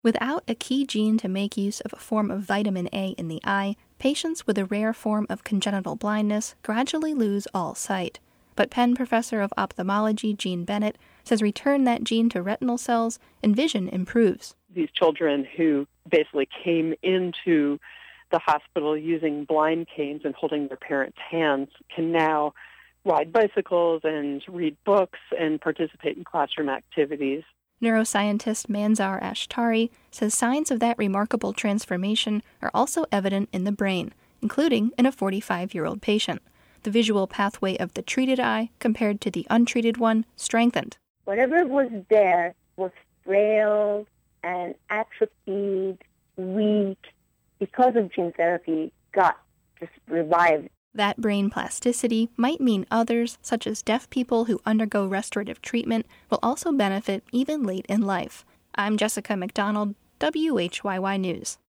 Without a key gene to make use of a form of vitamin A in the eye, patients with a rare form of congenital blindness gradually lose all sight. But Penn professor of ophthalmology Jean Bennett says return that gene to retinal cells and vision improves. These children who basically came into the hospital using blind canes and holding their parents' hands can now ride bicycles and read books and participate in classroom activities. Neuroscientist Manzar Ashtari says signs of that remarkable transformation are also evident in the brain, including in a 45-year-old patient. The visual pathway of the treated eye compared to the untreated one strengthened. Whatever was there was frail and atrophied, weak, because of gene therapy, got just revived. That brain plasticity might mean others, such as deaf people who undergo restorative treatment, will also benefit even late in life. I'm Jessica McDonald, WHYY News.